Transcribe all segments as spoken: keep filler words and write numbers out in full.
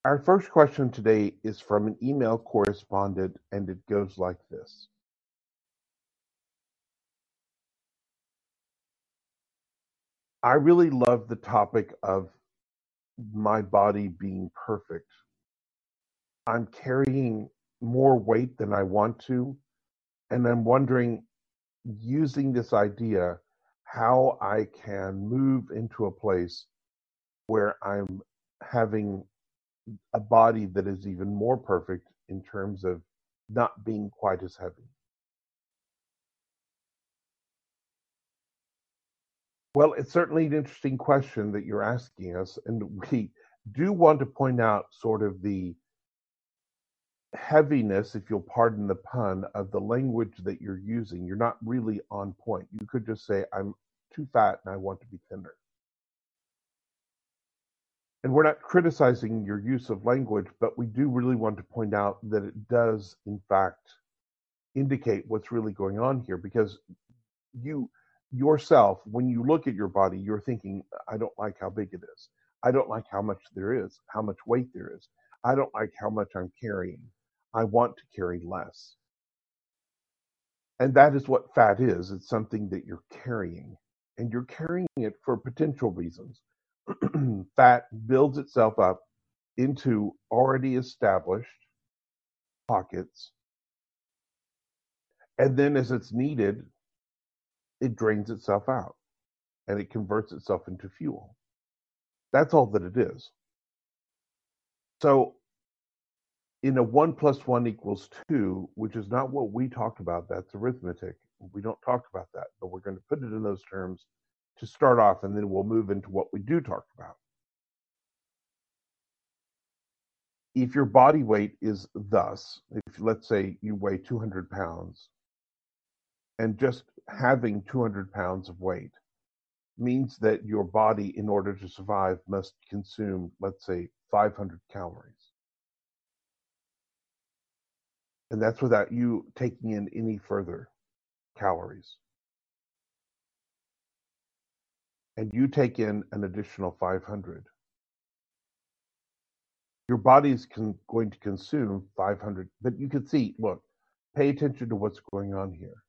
Our first question today is from an email correspondent, and it goes like this. I really love the topic of my body being perfect. I'm carrying more weight than I want to, and I'm wondering, using this idea, how I can move into a place where I'm having a body that is even more perfect in terms of not being quite as heavy. Well, it's certainly an interesting question that you're asking us, and we do want to point out sort of the heaviness, if you'll pardon the pun, of the language that you're using. You're not really on point. You could just say, I'm too fat and I want to be thinner. And we're not criticizing your use of language, but we do really want to point out that it does, in fact, indicate what's really going on here, because you yourself, when you look at your body, you're thinking, I don't like how big it is. I don't like how much there is, how much weight there is. I don't like how much I'm carrying. I want to carry less. And that is what fat is. It's something that you're carrying, and you're carrying it for potential reasons. Fat builds itself up into already established pockets, and then as it's needed, it drains itself out and it converts itself into fuel. That's all that it is. So, in a one plus one equals two, which is not what we talk about, that's arithmetic. We don't talk about that, but we're going to put it in those terms to start off, and then we'll move into what we do talk about. If your body weight is thus, if let's say you weigh two hundred pounds, and just having two hundred pounds of weight means that your body, in order to survive, must consume, let's say, five hundred calories. And that's without you taking in any further calories. And you take in an additional five hundred. Your body is con- going to consume five hundred. But you can see, look, pay attention to what's going on here.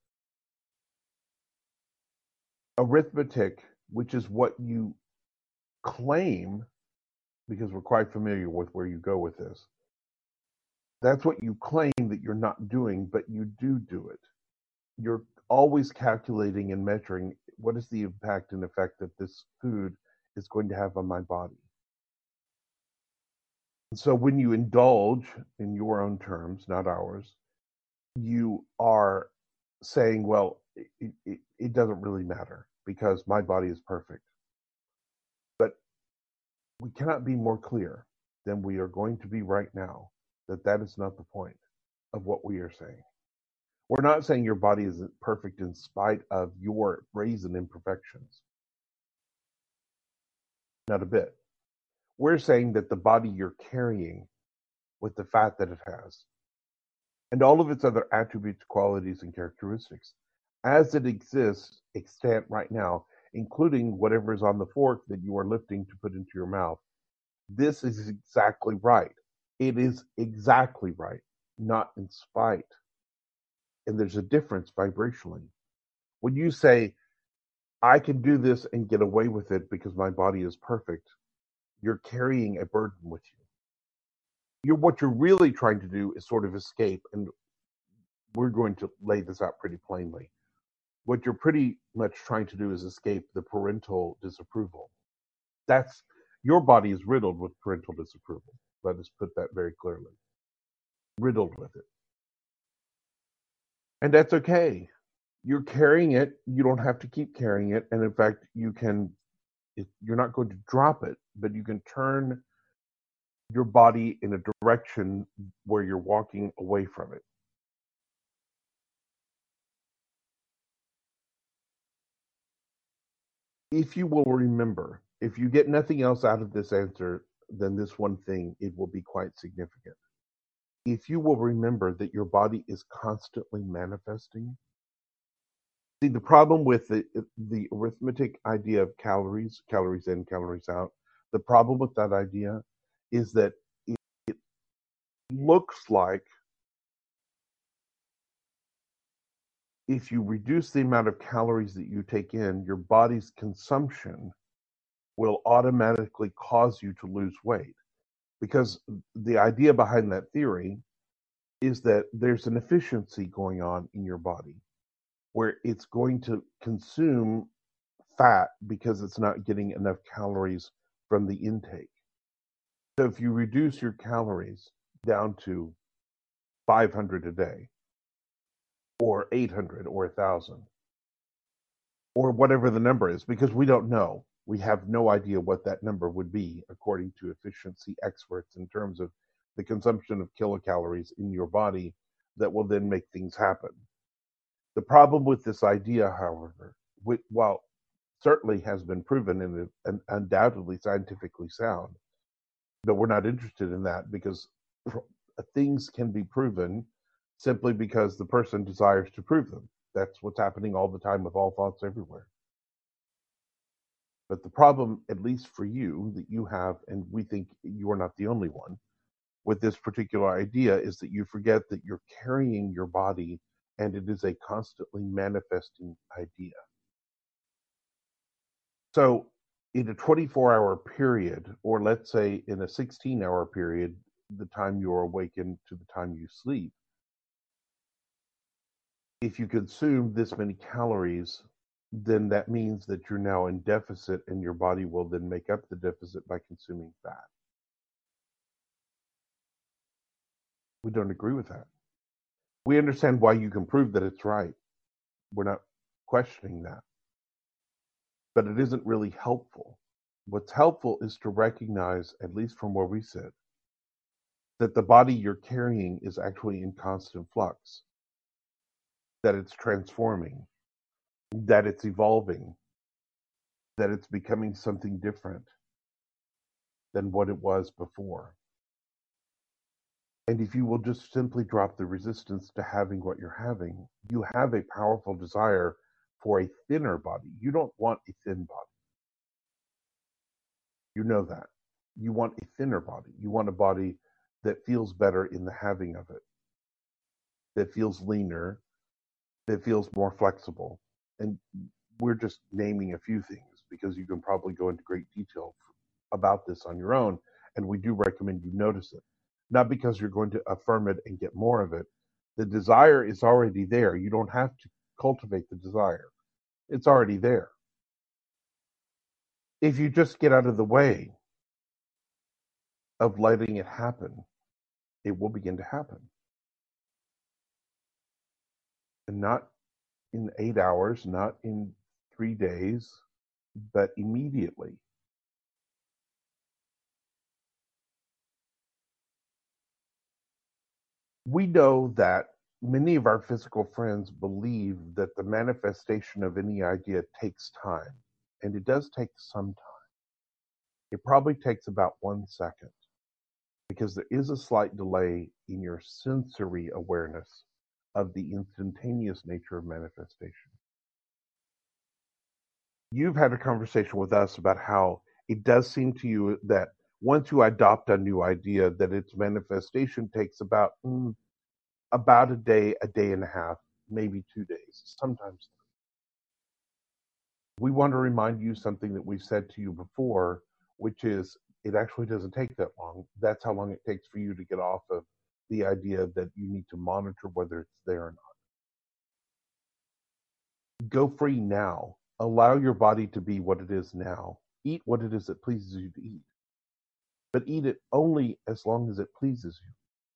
Arithmetic, which is what you claim, because we're quite familiar with where you go with this, that's what you claim that you're not doing, but you do do it. You're always calculating and measuring what is the impact and effect that this food is going to have on my body. So when you indulge, in your own terms, not ours, you are saying, well, it, it, it doesn't really matter because my body is perfect. But we cannot be more clear than we are going to be right now that that is not the point of what we are saying. We're not saying your body isn't perfect in spite of your brazen imperfections. Not a bit. We're saying that the body you're carrying, with the fat that it has, and all of its other attributes, qualities, and characteristics, as it exists extant right now, including whatever is on the fork that you are lifting to put into your mouth, this is exactly right. It is exactly right, not in spite. And there's a difference vibrationally. When you say, I can do this and get away with it because my body is perfect, you're carrying a burden with you. You're, what you're really trying to do is sort of escape, and we're going to lay this out pretty plainly. What you're pretty much trying to do is escape the parental disapproval. That's your body is riddled with parental disapproval. Let us put that very clearly. Riddled with it. And that's okay. You're carrying it. You don't have to keep carrying it. And in fact, you can, you're not going to drop it, but you can turn your body in a direction where you're walking away from it. If you will remember, if you get nothing else out of this answer than this one thing, it will be quite significant. If you will remember that your body is constantly manifesting. See, the problem with the, the arithmetic idea of calories, calories in, calories out, the problem with that idea is that looks like if you reduce the amount of calories that you take in, your body's consumption will automatically cause you to lose weight. Because the idea behind that theory is that there's an efficiency going on in your body where it's going to consume fat because it's not getting enough calories from the intake. So if you reduce your calories down to five hundred a day, or eight hundred, or one thousand, or whatever the number is, because we don't know. We have no idea what that number would be according to efficiency experts in terms of the consumption of kilocalories in your body that will then make things happen. The problem with this idea, however, while certainly has been proven and, and undoubtedly scientifically sound, but we're not interested in that because things can be proven simply because the person desires to prove them. That's what's happening all the time with all thoughts everywhere. But the problem, at least for you, that you have, and we think you are not the only one, with this particular idea is that you forget that you're carrying your body and it is a constantly manifesting idea. So in a twenty-four hour period, or let's say in a sixteen hour period, the time you're awakened to the time you sleep, if you consume this many calories, then that means that you're now in deficit and your body will then make up the deficit by consuming fat. We don't agree with that. We understand why you can prove that it's right. We're not questioning that. But it isn't really helpful. What's helpful is to recognize, at least from where we sit, that the body you're carrying is actually in constant flux, that it's transforming, that it's evolving, that it's becoming something different than what it was before. And if you will just simply drop the resistance to having what you're having, you have a powerful desire for a thinner body. You don't want a thin body. You know that. You want a thinner body. You want a body that feels better in the having of it, that feels leaner, that feels more flexible. And we're just naming a few things because you can probably go into great detail about this on your own. And we do recommend you notice it. Not because you're going to affirm it and get more of it. The desire is already there. You don't have to cultivate the desire. It's already there. If you just get out of the way of letting it happen, it will begin to happen. And not in eight hours, not in three days, but immediately. We know that many of our physical friends believe that the manifestation of any idea takes time, and it does take some time. It probably takes about one second because there is a slight delay in your sensory awareness of the instantaneous nature of manifestation. You've had a conversation with us about how it does seem to you that once you adopt a new idea, that its manifestation takes about mm, about a day, a day and a half, maybe two days, sometimes. We want to remind you something that we've said to you before, which is it actually doesn't take that long. That's how long it takes for you to get off of the idea that you need to monitor whether it's there or not. Go free now. Allow your body to be what it is now. Eat what it is that pleases you to eat. But eat it only as long as it pleases you.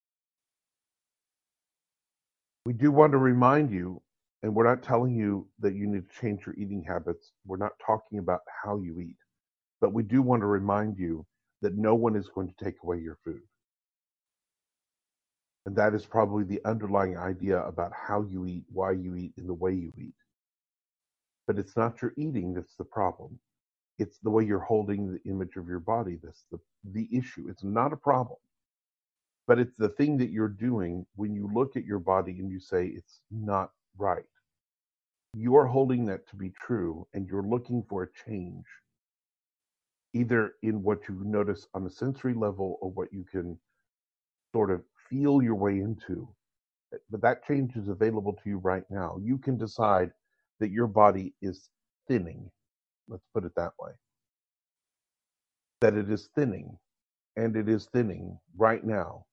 We do want to remind you, and we're not telling you that you need to change your eating habits. We're not talking about how you eat. But we do want to remind you that no one is going to take away your food. And that is probably the underlying idea about how you eat, why you eat, and the way you eat. But it's not your eating that's the problem. It's the way you're holding the image of your body that's the, the issue. It's not a problem. But it's the thing that you're doing when you look at your body and you say it's not right. You are holding that to be true and you're looking for a change, either in what you notice on a sensory level or what you can sort of feel your way into. But that change is available to you right now. You can decide that your body is thinning. Let's put it that way. That it is thinning, and it is thinning right now.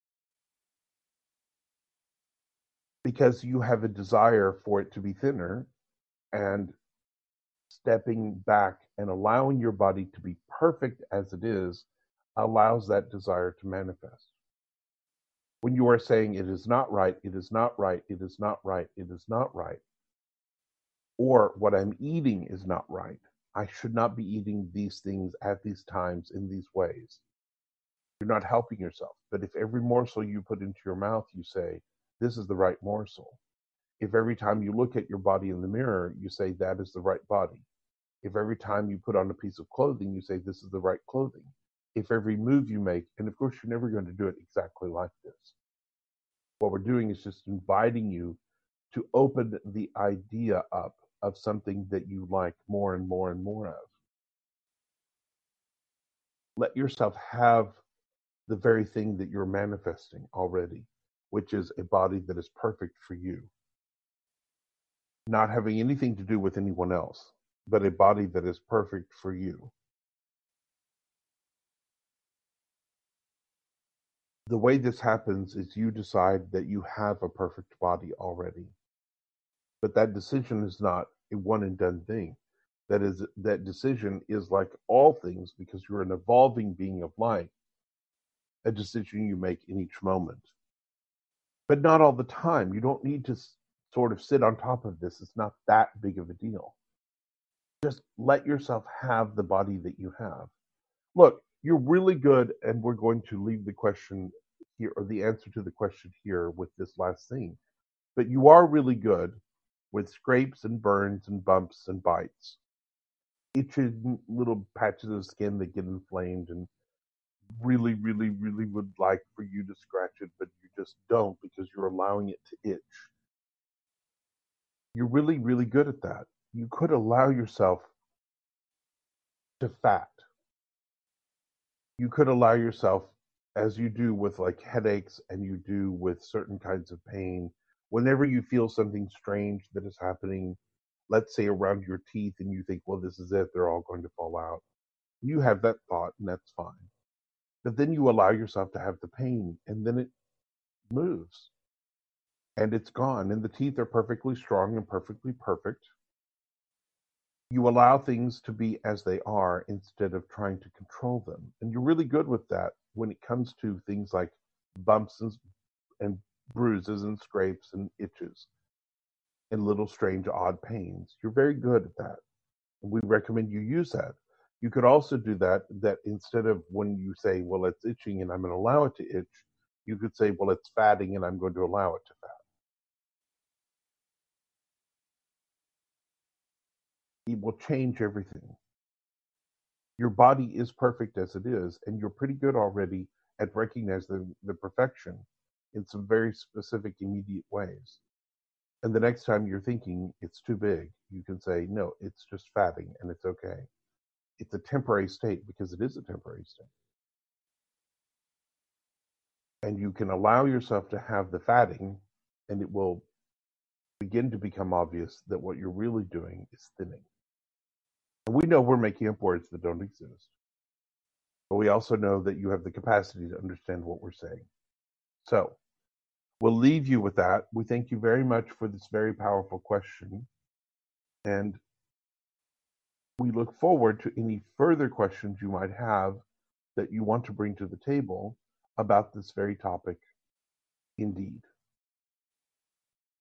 Because you have a desire for it to be thinner, and stepping back and allowing your body to be perfect as it is allows that desire to manifest. When you are saying it is not right, it is not right, it is not right, it is not right, or what I'm eating is not right, I should not be eating these things at these times in these ways, you're not helping yourself. But if every morsel you put into your mouth, you say, this is the right morsel. If every time you look at your body in the mirror, you say, that is the right body. If every time you put on a piece of clothing, you say, this is the right clothing. If every move you make, and of course, you're never going to do it exactly like this. What we're doing is just inviting you to open the idea up of something that you like more and more and more of. Let yourself have the very thing that you're manifesting already, which is a body that is perfect for you. Not having anything to do with anyone else, but a body that is perfect for you. The way this happens is you decide that you have a perfect body already. But that decision is not a one and done thing. That is, that decision is like all things, because you're an evolving being of light, a decision you make in each moment. But not all the time. You don't need to sort of sit on top of this. It's not that big of a deal. Just let yourself have the body that you have. Look, you're really good, and we're going to leave the question here, or the answer to the question here, with this last thing. But you are really good with scrapes and burns and bumps and bites, itching little patches of skin that get inflamed and really, really, really would like for you to scratch it, but you just don't because you're allowing it to itch. You're really, really good at that. You could allow yourself to fat. You could allow yourself, as you do with like headaches and you do with certain kinds of pain, whenever you feel something strange that is happening, let's say around your teeth, and you think, well, this is it, they're all going to fall out. You have that thought, and that's fine. But then you allow yourself to have the pain, and then it moves, and it's gone, and the teeth are perfectly strong and perfectly perfect. You allow things to be as they are instead of trying to control them. And you're really good with that when it comes to things like bumps and, and bruises and scrapes and itches and little strange odd pains. You're very good at that. And we recommend you use that. You could also do that, that instead of when you say, well, it's itching and I'm going to allow it to itch, you could say, well, it's fatting and I'm going to allow it to fat. It will change everything. Your body is perfect as it is, and you're pretty good already at recognizing the, the perfection in some very specific, immediate ways. And the next time you're thinking it's too big, you can say, no, it's just fatting and it's okay. It's a temporary state because it is a temporary state. And you can allow yourself to have the fatting, and it will begin to become obvious that what you're really doing is thinning. And we know we're making up words that don't exist. But we also know that you have the capacity to understand what we're saying. So we'll leave you with that. We thank you very much for this very powerful question. And we look forward to any further questions you might have that you want to bring to the table about this very topic indeed.